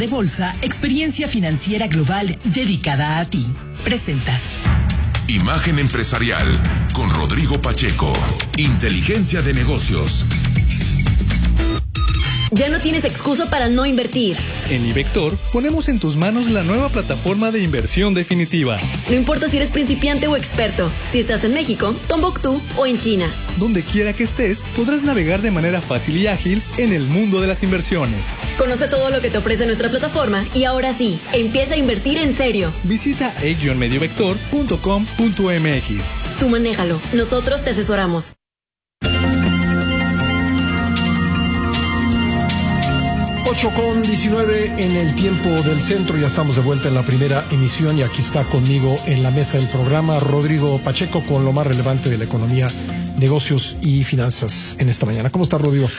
de Bolsa, experiencia financiera global dedicada a ti. Presenta Imagen Empresarial con Rodrigo Pacheco. Inteligencia de negocios. Ya no tienes excusa para no invertir. En iVector ponemos en tus manos la nueva plataforma de inversión definitiva. No importa si eres principiante o experto, si estás en México, Tombuctú o en China. Donde quiera que estés, podrás navegar de manera fácil y ágil en el mundo de las inversiones. Conoce todo lo que te ofrece nuestra plataforma y ahora sí, empieza a invertir en serio. Visita e-mediovector.com.mx. Tú manéjalo, nosotros te asesoramos. 8:19 en el tiempo del centro. Ya estamos de vuelta en la primera emisión y aquí está conmigo en la mesa del programa Rodrigo Pacheco con lo más relevante de la economía, negocios y finanzas en esta mañana. ¿Cómo está, Rodrigo?